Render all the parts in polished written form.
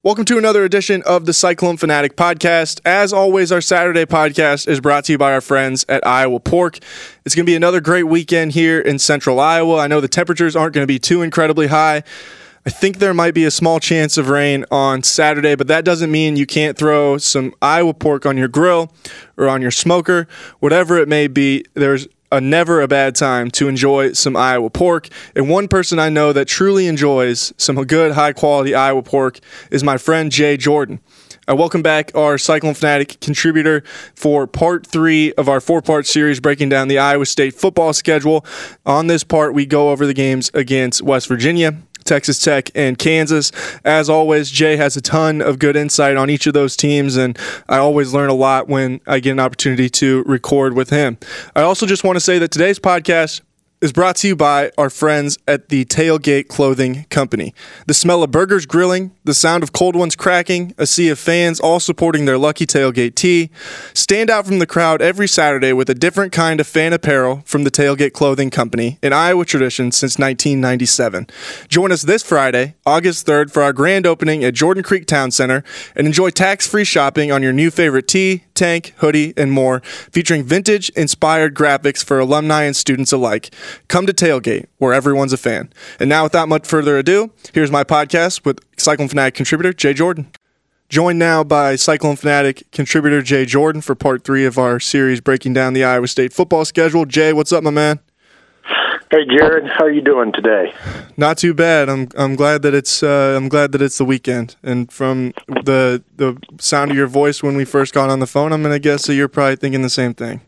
Welcome to another edition of the Cyclone Fanatic Podcast. As always, our Saturday podcast is brought to you by our friends at Iowa Pork. It's going to be another great weekend here in central Iowa. I know the temperatures aren't going to be too incredibly high. I think there might be a small chance of rain on Saturday, but that doesn't mean you can't throw some Iowa pork on your grill or on your smoker. Whatever it may be, there's never a bad time to enjoy some Iowa pork. And one person I know that truly enjoys some good, high-quality Iowa pork is my friend Jay Jordan. Welcome back, our Cyclone Fanatic contributor, for part 3 of our 4-part series breaking down the Iowa State football schedule. On this part, we go over the games against West Virginia, Texas Tech, and Kansas. As always, Jay has a ton of good insight on each of those teams, and I always learn a lot when I get an opportunity to record with him. I also just want to say that today's podcast is brought to you by our friends at the Tailgate Clothing Company. The smell of burgers grilling, the sound of cold ones cracking, a sea of fans all supporting their lucky tailgate tee. Stand out from the crowd every Saturday with a different kind of fan apparel from the Tailgate Clothing Company, an Iowa tradition since 1997. Join us this Friday, August 3rd, for our grand opening at Jordan Creek Town Center and enjoy tax-free shopping on your new favorite tee, tank, hoodie, and more, featuring vintage-inspired graphics for alumni and students alike. Come to Tailgate, where everyone's a fan. And now, without much further ado, here's my podcast with Cyclone Fanatic contributor Jay Jordan. Joined now by Cyclone Fanatic contributor Jay Jordan for part 3 of our series breaking down the Iowa State football schedule. Jay, what's up, my man? Hey, Jared, how are you doing today? Not too bad. I'm glad that it's the weekend. And from the sound of your voice when we first got on the phone, I'm gonna guess that you're probably thinking the same thing.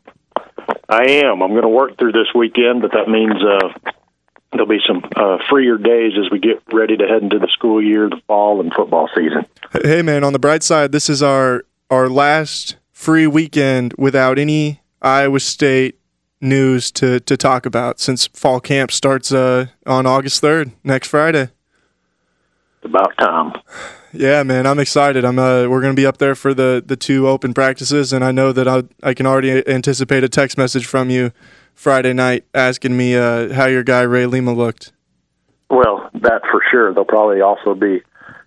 I am. I'm going to work through this weekend, but that means there'll be some freer days as we get ready to head into the school year, the fall, and football season. Hey, man, on the bright side, this is our last free weekend without any Iowa State news to talk about since fall camp starts on August 3rd, next Friday. About time. Yeah, man, I'm excited. We're going to be up there for the 2 open practices, and I know that I can already anticipate a text message from you Friday night asking me how your guy Ray Lima looked. Well, that for sure. There'll probably also be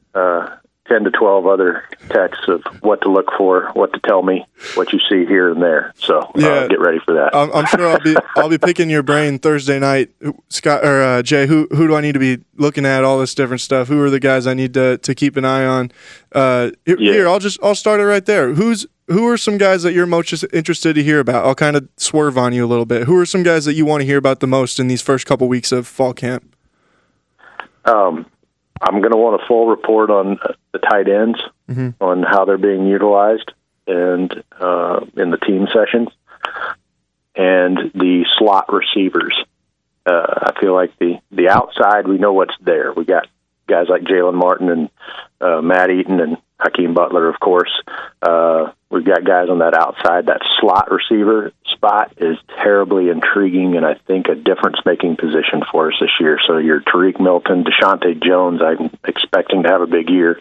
10 to 12 other texts of what to look for, what to tell me, what you see here and there. So get ready for that. I'm sure I'll be picking your brain Thursday night, Scott or Jay. Who do I need to be looking at? All this different stuff. Who are the guys I need to keep an eye on? Here, I'll start it right there. Who are some guys that you're most interested to hear about? I'll kind of swerve on you a little bit. Who are some guys that you want to hear about the most in these first couple weeks of fall camp? I'm going to want a full report on the tight ends, on how they're being utilized and in the team sessions, and the slot receivers. I feel like the outside, we know what's there. We got guys like Jalen Martin and Matt Eaton and Hakeem Butler, of course. We've got guys on that outside. That slot receiver spot is terribly intriguing and I think a difference-making position for us this year. So your Tariq Milton, Deshaunte Jones, I'm expecting to have a big year.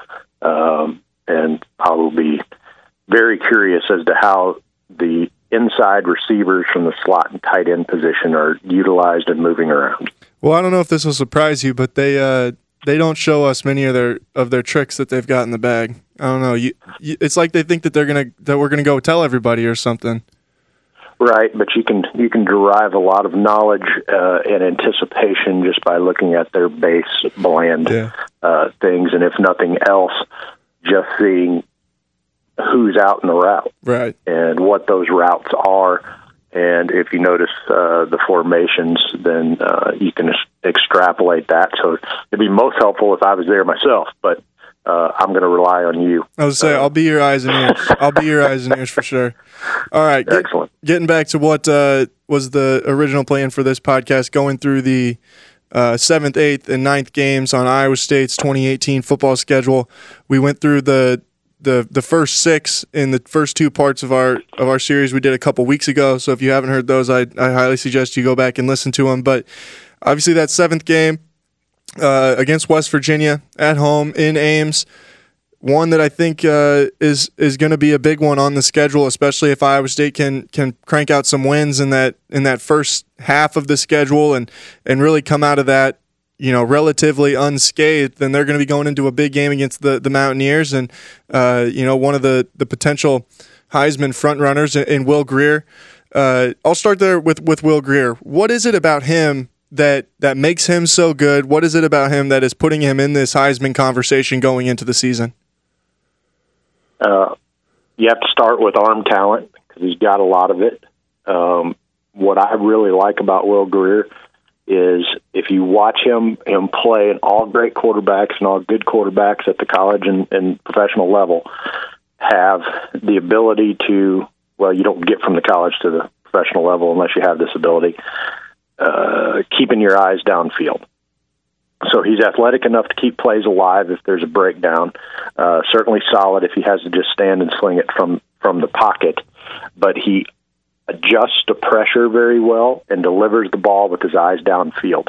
And I will be very curious as to how the inside receivers from the slot and tight end position are utilized and moving around. Well, I don't know if this will surprise you, but they don't show us many of their tricks that they've got in the bag. I don't know. It's like they think that we're gonna go tell everybody or something. Right, but you can derive a lot of knowledge and anticipation just by looking at their base bland things, and if nothing else, just seeing who's out in the route, right, and what those routes are. And if you notice the formations, then you can extrapolate that. So it'd be most helpful if I was there myself, but I'm going to rely on you. I was say I'll be your eyes and ears. I'll be your eyes and ears for sure. All right, excellent. Getting back to what was the original plan for this podcast, going through the 7th, 8th, and 9th games on Iowa State's 2018 football schedule. We went through the first 6 in the first 2 parts of our series we did a couple weeks ago. So if you haven't heard those, I highly suggest you go back and listen to them. But obviously that 7th game against West Virginia at home in Ames, one that I think is going to be a big one on the schedule, especially if Iowa State can crank out some wins in that first half of the schedule and really come out of that relatively unscathed, then they're going to be going into a big game against the Mountaineers and, one of the potential Heisman frontrunners in Will Grier. I'll start there with Will Grier. What is it about him that makes him so good? What is it about him that is putting him in this Heisman conversation going into the season? You have to start with arm talent because he's got a lot of it. What I really like about Will Grier is if you watch him play, and all great quarterbacks and all good quarterbacks at the college and professional level have the ability to, well, you don't get from the college to the professional level unless you have this ability, keeping your eyes downfield. So he's athletic enough to keep plays alive if there's a breakdown. Certainly solid if he has to just stand and sling it from the pocket. But he adjusts to pressure very well and delivers the ball with his eyes downfield.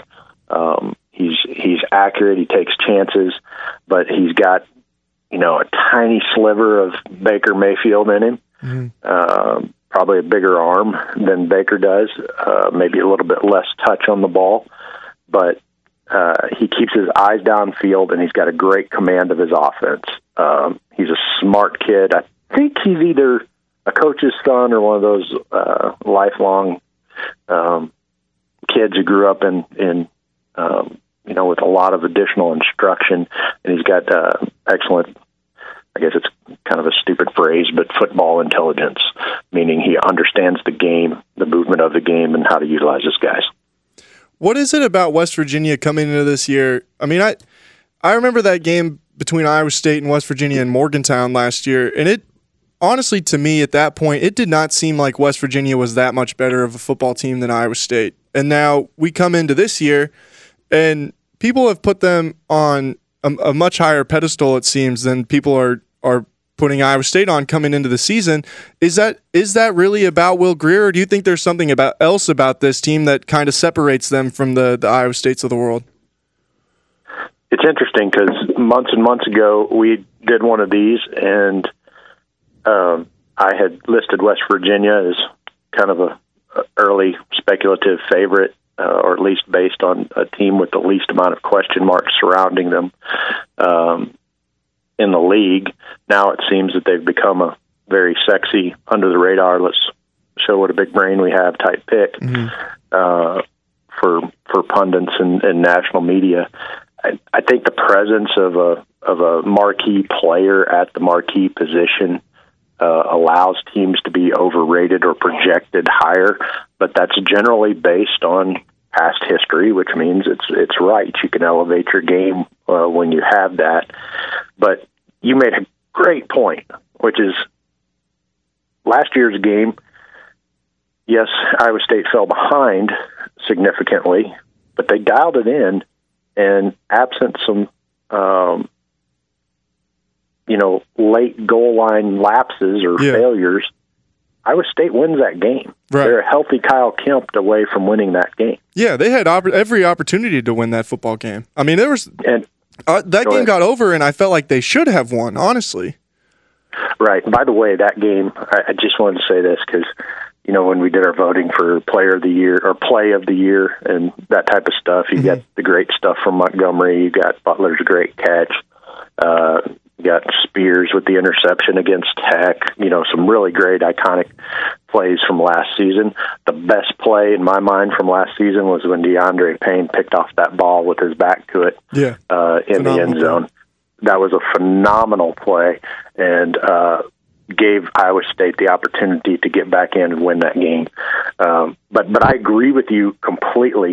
He's accurate. He takes chances, but he's got a tiny sliver of Baker Mayfield in him. Mm-hmm. Probably a bigger arm than Baker does. Maybe a little bit less touch on the ball, but he keeps his eyes downfield, and he's got a great command of his offense. He's a smart kid. I think he's either a coach's son or one of those lifelong kids who grew up in with a lot of additional instruction, and he's got excellent, I guess it's kind of a stupid phrase, but football intelligence, meaning he understands the game, the movement of the game, and how to utilize his guys. What is it about West Virginia coming into this year? I mean, I remember that game between Iowa State and West Virginia in Morgantown last year, and it honestly, to me, at that point, it did not seem like West Virginia was that much better of a football team than Iowa State. And now we come into this year, and people have put them on a much higher pedestal, it seems, than people are putting Iowa State on coming into the season. Is that really about Will Grier, or do you think there's something else about this team that kind of separates them from the Iowa States of the world? It's interesting because months and months ago we did one of these, and I had listed West Virginia as kind of a early speculative favorite, or at least based on a team with the least amount of question marks surrounding them in the league. Now it seems that they've become a very sexy, under the radar, let's show what a big brain we have type pick. Mm-hmm. For pundits and national media. I think the presence of a marquee player at the marquee position allows teams to be overrated or projected higher, but that's generally based on past history, which means it's right. You can elevate your game when you have that. But you made a great point, which is last year's game, yes, Iowa State fell behind significantly, but they dialed it in, and absent some late goal line lapses or failures, Iowa State wins that game. Right. They're a healthy Kyle Kemp away from winning that game. Yeah, they had every opportunity to win that football game. I mean, there was that game got over, and I felt like they should have won, honestly. Right. And by the way, that game, I just wanted to say this because, when we did our voting for Player of the Year or Play of the Year and that type of stuff, you got the great stuff from Montgomery. You got Butler's great catch. You got Spears with the interception against Tech. Some really great, iconic plays from last season. The best play in my mind from last season was when DeAndre Payne picked off that ball with his back to it in the end zone. That was a phenomenal play and gave Iowa State the opportunity to get back in and win that game. But I agree with you completely.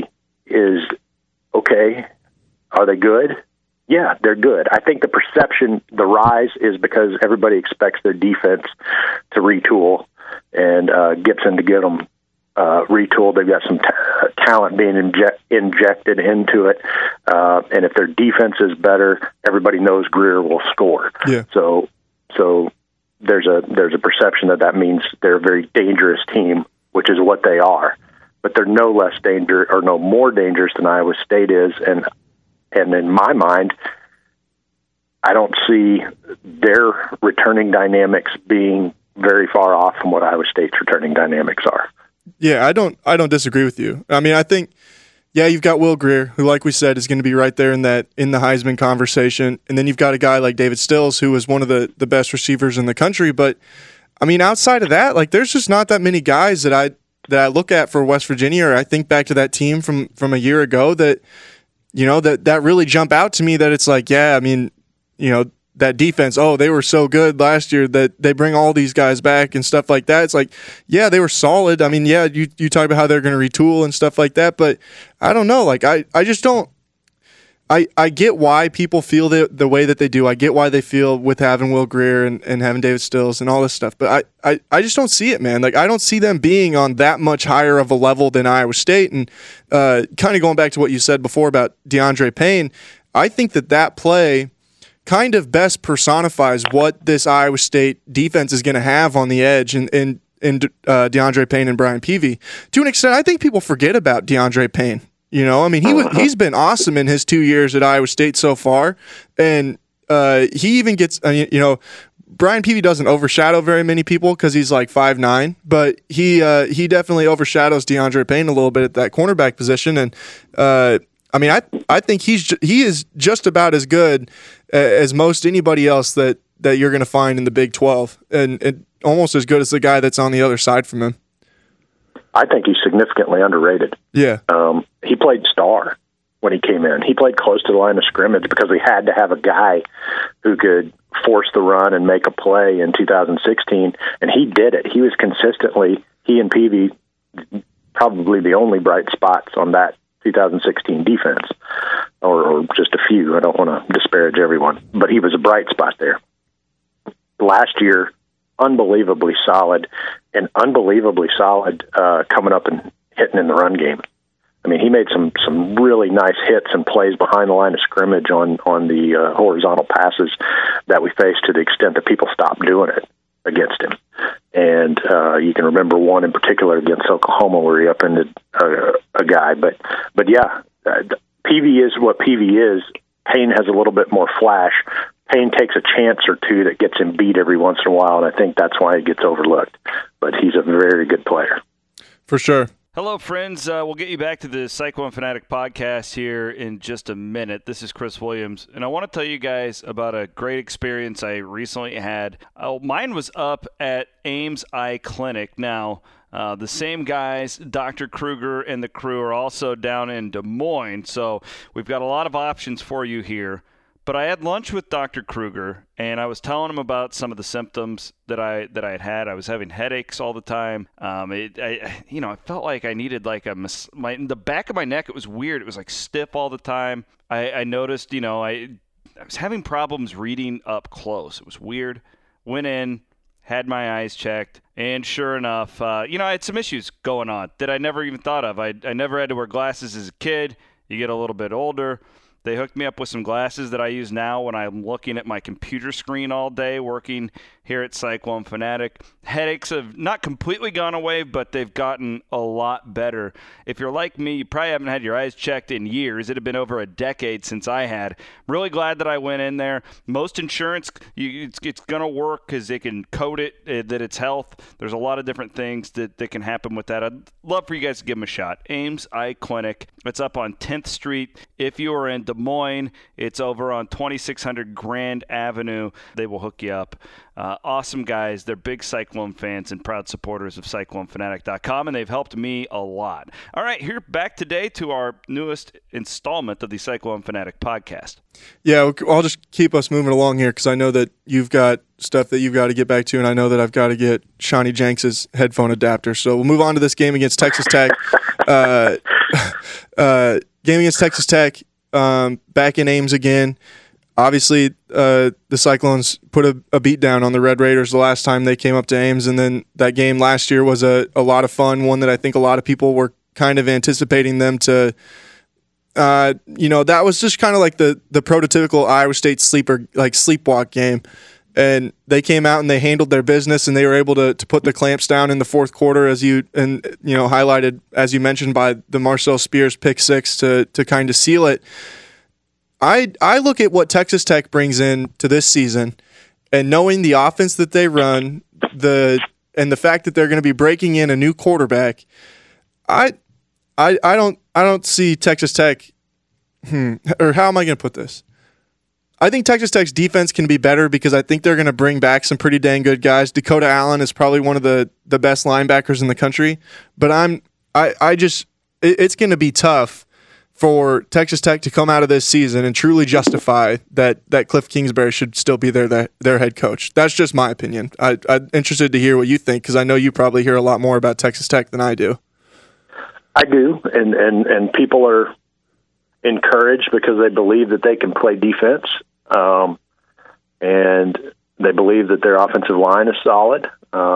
Are they good? Yeah, they're good. I think the perception, the rise, is because everybody expects their defense to retool, and Gibson to get them retooled. They've got some talent being injected into it, and if their defense is better, everybody knows Grier will score. Yeah. So there's a perception that means they're a very dangerous team, which is what they are. But they're no less dangerous or no more dangerous than Iowa State is, and in my mind, I don't see their returning dynamics being very far off from what Iowa State's returning dynamics are. Yeah, I don't disagree with you. I mean, I think Yeah, you've got Will Grier, who, like we said, is going to be right there in the Heisman conversation. And then you've got a guy like David Stills, who is one of the best receivers in the country. But, I mean, outside of that, like, there's just not that many guys that I look at for West Virginia, or I think back to that team from a year ago that, you know, that really jump out to me, that it's like, yeah, I mean, you know, that defense, oh, they were so good last year that they bring all these guys back and stuff like that. It's like, yeah, they were solid. I mean, yeah, you talk about how they're going to retool and stuff like that, but I don't know. Like, I just don't. I get why people feel the way that they do. I get why they feel with having Will Grier and having David Stills and all this stuff. But I just don't see it, man. Like, I don't see them being on that much higher of a level than Iowa State. And kind of going back to what you said before about DeAndre Payne, I think that play kind of best personifies what this Iowa State defense is going to have on the edge in DeAndre Payne and Brian Peavy. To an extent, I think people forget about DeAndre Payne. You know, I mean, he's been awesome in his 2 years at Iowa State so far, and he even gets, you know, Brian Peavy doesn't overshadow very many people because he's like 5'9", but he definitely overshadows DeAndre Payne a little bit at that cornerback position, and I mean, I think he is just about as good as most anybody else that you're going to find in the Big 12, and almost as good as the guy that's on the other side from him. I think he's significantly underrated. Yeah. He played star when he came in. He played close to the line of scrimmage because we had to have a guy who could force the run and make a play in 2016, and he did it. He was consistently, he and Peavy, probably the only bright spots on that 2016 defense, or just a few. I don't want to disparage everyone, but he was a bright spot there. Last year, unbelievably solid, and unbelievably solid coming up and hitting in the run game. I mean, he made some really nice hits and plays behind the line of scrimmage on the horizontal passes that we faced, to the extent that people stopped doing it against him. And you can remember one in particular against Oklahoma where he upended a guy. But yeah, Peavy is what Peavy is. Payne has a little bit more flash. Payne takes a chance or two that gets him beat every once in a while, and I think that's why he gets overlooked. But he's a very good player. For sure. Hello, friends. We'll get you back to the Cyclone Fanatic podcast here in just a minute. This is Chris Williams, and I want to tell you guys about a great experience I recently had. Mine was up at Ames Eye Clinic. Now, the same guys, Dr. Kruger and the crew, are also down in Des Moines, so we've got a lot of options for you here. But I had lunch with Dr. Kruger, and I was telling him about some of the symptoms that I had. I was having headaches all the time. I felt like I needed like in the back of my neck. It was weird. It was like stiff all the time. I noticed, I was having problems reading up close. It was weird. Went in, had my eyes checked, and sure enough, I had some issues going on that I never even thought of. I never had to wear glasses as a kid. You get a little bit older. They hooked me up with some glasses that I use now when I'm looking at my computer screen all day working here at Cyclone Fanatic. Headaches have not completely gone away, but they've gotten a lot better. If you're like me, you probably haven't had your eyes checked in years. It had been over a decade since I had. Really glad that I went in there. Most insurance, it's going to work because they can code it that it's health. There's a lot of different things that can happen with that. I'd love for you guys to give them a shot. Ames Eye Clinic. It's up on 10th Street. If you are in Des Moines, it's over on 2600 Grand Avenue. They will hook you up. Awesome guys. They're big Cyclone fans and proud supporters of CycloneFanatic.com, and they've helped me a lot. All right, here back today to our newest installment of the Cyclone Fanatic podcast. Yeah, I'll just keep us moving along here because I know that you've got stuff that you've got to get back to, and I know that I've got to get Shawnee Jenks' headphone adapter. So we'll move on to this game against Texas Tech. Game against Texas Tech, back in Ames again. Obviously, the Cyclones put a beat down on the Red Raiders the last time they came up to Ames, and then that game last year was a lot of fun, one that I think a lot of people were kind of anticipating them to, that was just kind of like the prototypical Iowa State sleepwalk game. And they came out and they handled their business, and they were able to put the clamps down in the fourth quarter, highlighted, as you mentioned, by the Marcel Spears pick six to kind of seal it. I look at what Texas Tech brings in to this season, and knowing the offense that they run, and the fact that they're going to be breaking in a new quarterback, I I don't see Texas Tech. Or how am I going to put this? I think Texas Tech's defense can be better because I think they're going to bring back some pretty dang good guys. Dakota Allen is probably one of the best linebackers in the country, but it's going to be tough for Texas Tech to come out of this season and truly justify that Cliff Kingsbury should still be their head coach. That's just my opinion. I'm interested to hear what you think because I know you probably hear a lot more about Texas Tech than I do. I do, and people are encouraged because they believe that they can play defense, and they believe that their offensive line is solid.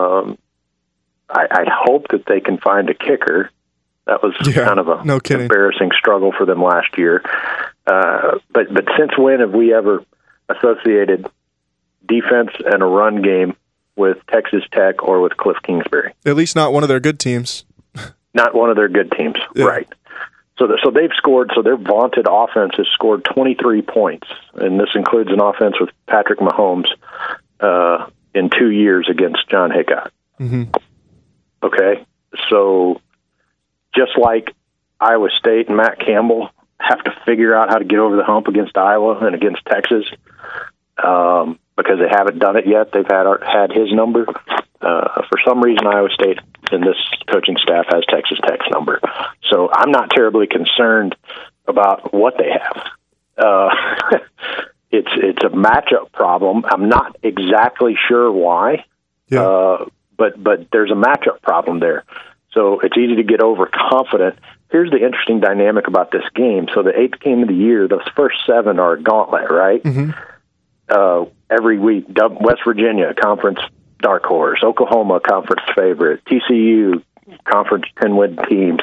I hope that they can find a kicker. That was kind of a embarrassing struggle for them last year. But since when have we ever associated defense and a run game with Texas Tech or with Cliff Kingsbury? At least not one of their good teams. Not one of their good teams, right. So they've scored, so their vaunted offense has scored 23 points, and this includes an offense with Patrick Mahomes in 2 years against John Hickok. Mm-hmm. Okay? So just like Iowa State and Matt Campbell have to figure out how to get over the hump against Iowa and against Texas because they haven't done it yet. They've had his number. For some reason, Iowa State and this coaching staff has Texas Tech's number. So I'm not terribly concerned about what they have. It's a matchup problem. I'm not exactly sure why, but there's a matchup problem there. So it's easy to get overconfident. Here's the interesting dynamic about this game. So the 8th game of the year, those first 7 are a gauntlet, right? Mm-hmm. Every week, West Virginia, conference dark horse, Oklahoma, conference favorite, TCU, conference 10-win team,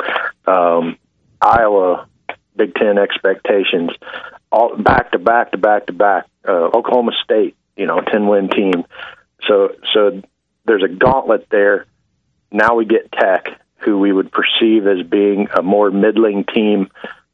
Iowa, Big Ten expectations, all back to back. Oklahoma State, 10-win team. So there's a gauntlet there. Now we get Tech, who we would perceive as being a more middling team,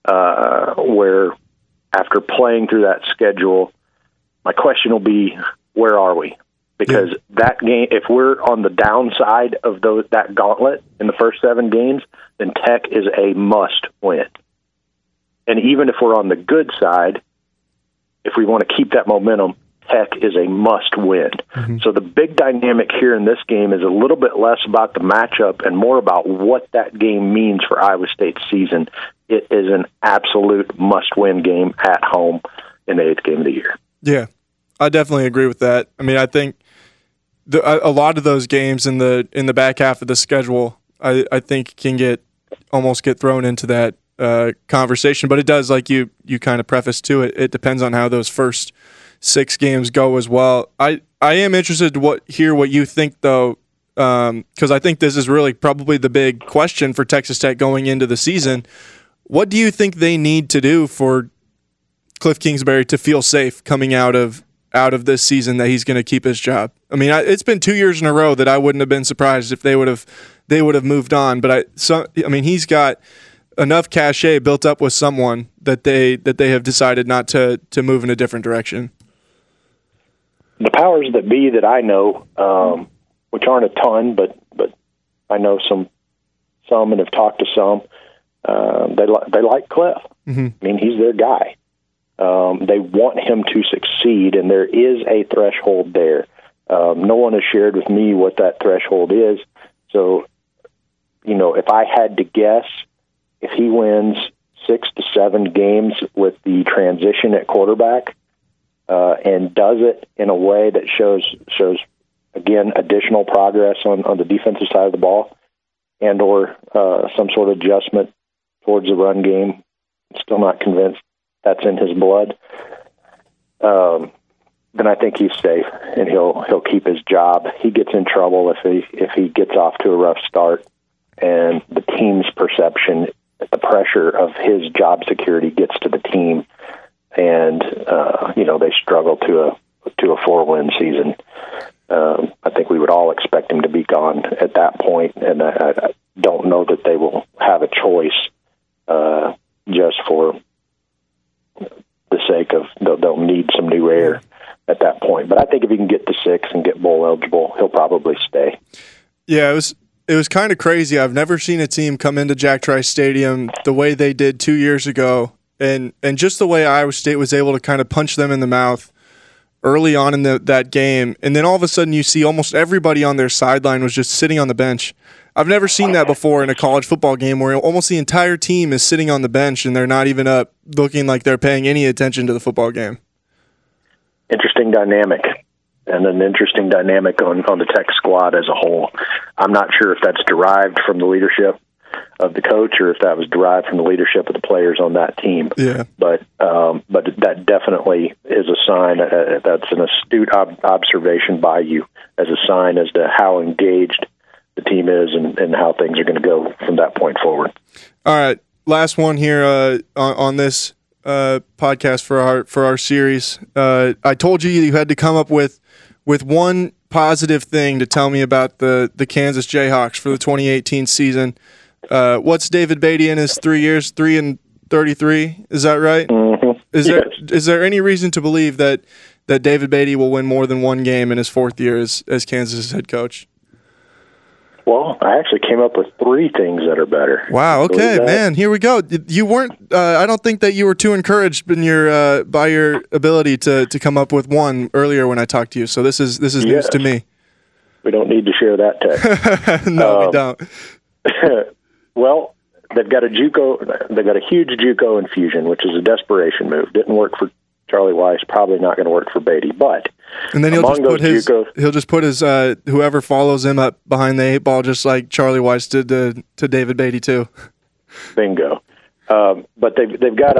where after playing through that schedule, my question will be, where are we? Because that game, if we're on the downside of that gauntlet in the first 7 games, then Tech is a must win. And even if we're on the good side, if we want to keep that momentum, Tech is a must win. Mm-hmm. So the big dynamic here in this game is a little bit less about the matchup and more about what that game means for Iowa State's season. It is an absolute must win game at home in the 8th game of the year. Yeah, I definitely agree with that. I mean, I think a lot of those games in the back half of the schedule, I think can almost get thrown into that conversation. But it does, like you kind of prefaced to it. It depends on how those first 6 games go as well. I am interested to hear what you think though, because I think this is really probably the big question for Texas Tech going into the season. What do you think they need to do for Cliff Kingsbury to feel safe coming out of this season that he's going to keep his job? I mean, it's been 2 years in a row that I wouldn't have been surprised if they would have moved on. But he's got enough cachet built up with someone that they have decided not to move in a different direction. The powers that be that I know, which aren't a ton, but I know some and have talked to some. They like Cliff. Mm-hmm. I mean, he's their guy. They want him to succeed, and there is a threshold there. No one has shared with me what that threshold is. So, if I had to guess, if he wins 6 to 7 games with the transition at quarterback, and does it in a way that shows again additional progress on the defensive side of the ball, and or some sort of adjustment towards the run game, still not convinced that's in his blood, then I think he's safe and he'll keep his job. He gets in trouble if he gets off to a rough start, and the team's perception, the pressure of his job security gets to the team, and they struggle to a 4-win season. I think we would all expect him to be gone at that point, and I don't know that they will have a choice just for the sake of they'll need some new air at that point. But I think if he can get to 6 and get bowl eligible, he'll probably stay. Yeah, it was kind of crazy. I've never seen a team come into Jack Trice Stadium the way they did 2 years ago, and just the way Iowa State was able to kind of punch them in the mouth early on in that game, and then all of a sudden you see almost everybody on their sideline was just sitting on the bench. I've never seen that before in a college football game where almost the entire team is sitting on the bench and they're not even up looking like they're paying any attention to the football game. Interesting dynamic, and an interesting dynamic on the Tech squad as a whole. I'm not sure if that's derived from the leadership of the coach or if that was derived from the leadership of the players on that team. Yeah. But that definitely is a sign. That's an astute observation by you as a sign as to how engaged the team is and how things are going to go from that point forward. All right, last one here on this podcast for our series. I told you had to come up with one positive thing to tell me about the Kansas Jayhawks for the 2018 season. What's David Beatty in his 3 years? 3 and 33. Is that right? Mm-hmm. Is there any reason to believe that David Beatty will win more than one game in his 4th year as Kansas' head coach? Well, I actually came up with 3 things that are better. Wow. Okay, man. Here we go. You weren't. I don't think that you were too encouraged in your by your ability to come up with one earlier when I talked to you. So this is news to me. We don't need to share that text. No, we don't. Well, they've got a JUCO. They've got a huge JUCO infusion, which is a desperation move. Didn't work for Charlie Weiss. Probably not going to work for Beatty, but. And then he'll just put his whoever follows him up behind the 8 ball, just like Charlie Weiss did to David Beatty too. Bingo. But they've got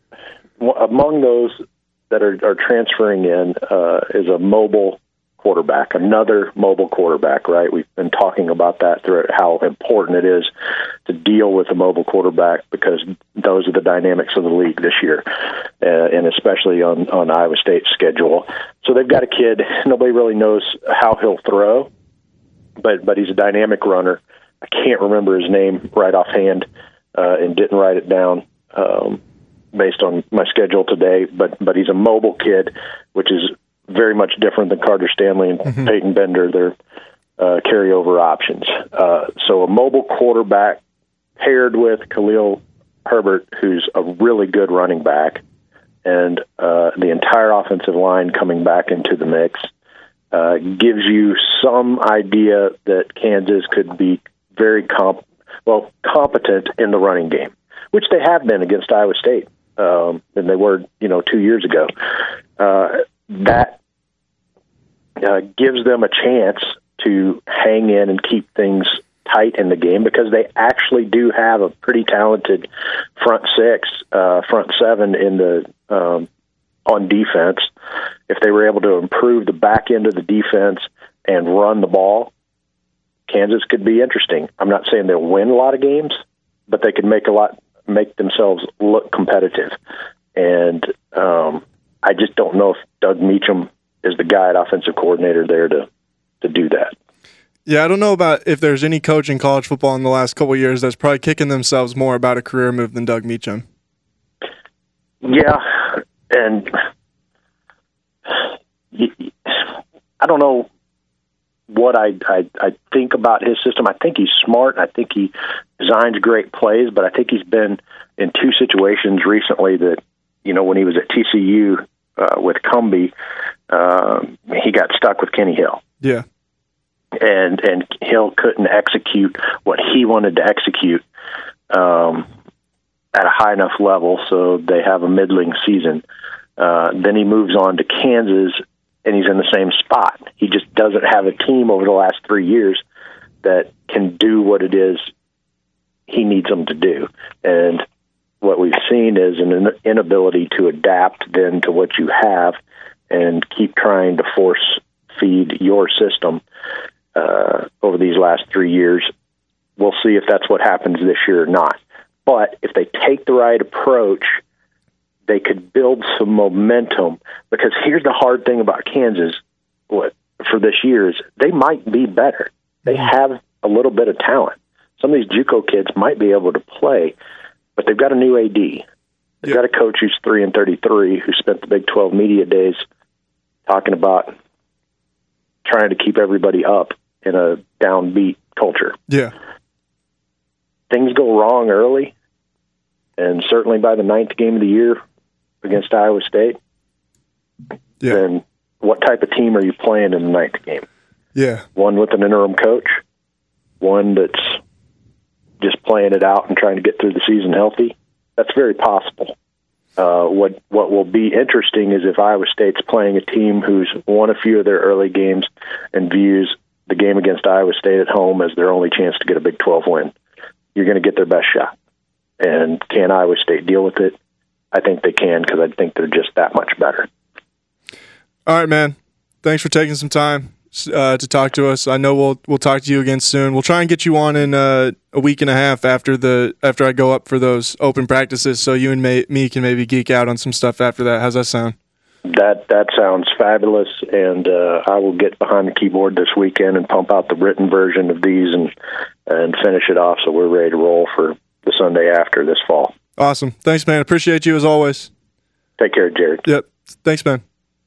among those that are transferring in is a mobile quarterback, another mobile quarterback. Right, we've been talking about that throughout, how important it is to deal with a mobile quarterback because those are the dynamics of the league this year, and especially on Iowa State's schedule. So they've got a kid. Nobody really knows how he'll throw, but he's a dynamic runner. I can't remember his name right offhand, and didn't write it down based on my schedule today. But he's a mobile kid, which is very much different than Carter Stanley and Peyton Bender. They're carryover options. So a mobile quarterback paired with Khalil Herbert, who's a really good running back, and the entire offensive line coming back into the mix gives you some idea that Kansas could be very competent in the running game, which they have been against Iowa State, and they were 2 years ago. That gives them a chance to hang in and keep things tight in the game because they actually do have a pretty talented front 7 in the on defense. If they were able to improve the back end of the defense and run the ball, Kansas could be interesting. I'm not saying they'll win a lot of games, but they could make themselves look competitive. And I just don't know if Doug Meacham is the guy at offensive coordinator there to do that. Yeah, I don't know about if there's any coach in college football in the last couple of years that's probably kicking themselves more about a career move than Doug Meacham. Yeah, and I don't know what I think about his system. I think he's smart. I think he designs great plays, but I think he's been in 2 situations recently that, when he was at TCU with Cumbie, he got stuck with Kenny Hill. Yeah. And Hill couldn't execute what he wanted to execute at a high enough level, so they have a middling season. Then he moves on to Kansas, and he's in the same spot. He just doesn't have a team over the last 3 years that can do what it is he needs them to do. And what we've seen is an inability to adapt then to what you have and keep trying to force feed your system over these last 3 years. We'll see if that's what happens this year or not. But if they take the right approach, they could build some momentum. Because here's the hard thing about Kansas for this year is they might be better. They have a little bit of talent. Some of these JUCO kids might be able to play, but they've got a new AD. They've got a coach who's 3 and 33 who spent the Big 12 media days talking about trying to keep everybody up in a downbeat culture. Yeah. Things go wrong early, and certainly by the 9th game of the year against Iowa State, then what type of team are you playing in the 9th game? Yeah. One with an interim coach, one that's just playing it out and trying to get through the season healthy? That's very possible. What will be interesting is if Iowa State's playing a team who's won a few of their early games and views the game against Iowa State at home as their only chance to get a Big 12 win. You're going to get their best shot. And can Iowa State deal with it? I think they can, because I think they're just that much better. All right, man. Thanks for taking some time to talk to us. I know we'll talk to you again soon. We'll try and get you on in a week and a half after I go up for those open practices, so you and me can maybe geek out on some stuff after that. How's that sound? That sounds fabulous, and I will get behind the keyboard this weekend and pump out the written version of these and finish it off so we're ready to roll for the Sunday after this fall. Awesome. Thanks, man. Appreciate you as always. Take care, Jared. Yep. Thanks, man.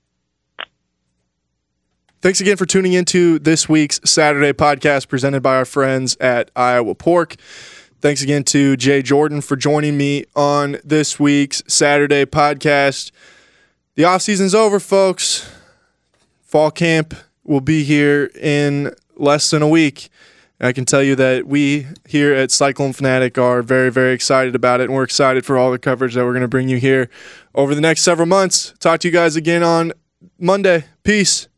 Thanks again for tuning into this week's Saturday podcast presented by our friends at Iowa Pork. Thanks again to Jay Jordan for joining me on this week's Saturday podcast. The offseason's over, folks. Fall camp will be here in less than a week. And I can tell you that we here at Cyclone Fanatic are very, very excited about it, and we're excited for all the coverage that we're going to bring you here over the next several months. Talk to you guys again on Monday. Peace.